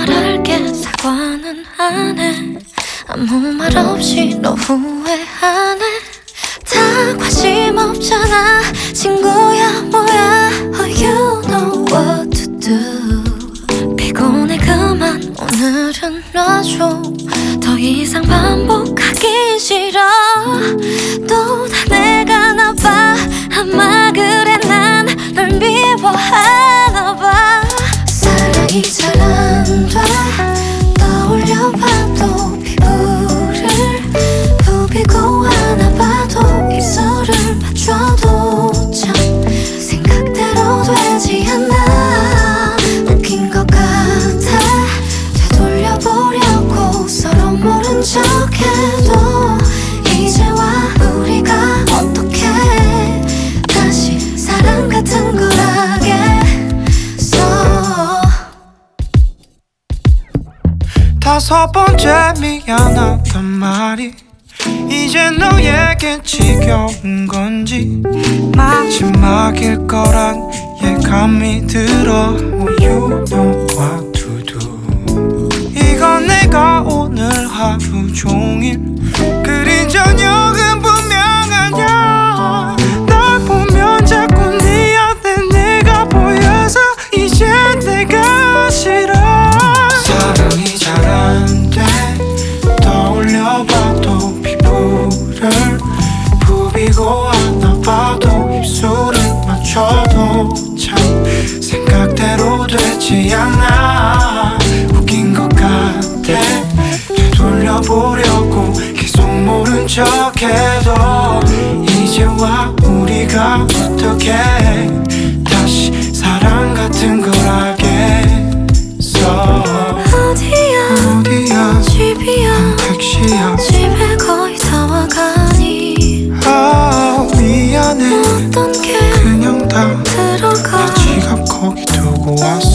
말할게 사과는 안 해. 아무 말 없이 너 후회하네. 다 관심 없잖아 친구야 뭐야. Oh you know what to do. 피곤해 그만 오늘은 놔줘. 더 이상 반복하기 싫어. 또 다 내가 나빠. 아마 그래 난 널 미워하나 봐. 사랑이 잘 안 돼. 떠올려봐도 피부를 부비고 하나 봐도 입술을 맞춰도 참 생각대로 되지 않아. 웃긴 것 같아. 되돌려보려고 서로 모른 척해도 이제와 우리가 어떻게 다시 사랑 같은 걸 하겠어. 5번째 미안하단 말이 이제 너에겐 지겨운 건지 마지막일 거란 예감이 들어. Oh, you know what to do. 이건 내가 오늘 하루 종일 그린 저녁은 분명 아냐. 널 보면 자꾸 네 앞에 내가 보여서 이제 내가 싫어. 사랑이 잘 안 돼. 떠올려봐도 피부를 부비고 하나 봐도 입술을 맞춰도 참 생각대로 되지 않아. 웃긴 것 같아. 되돌려보려고 계속 모른 척해도 이제와 우리가 어떻게 다시 사랑 같은 걸 하겠어. 어디야 집이야 택시야 집에 거의 다 와가니. 아 미안해 어떤 게 그냥 다 들어가. 내 지갑 거기 두고 왔어.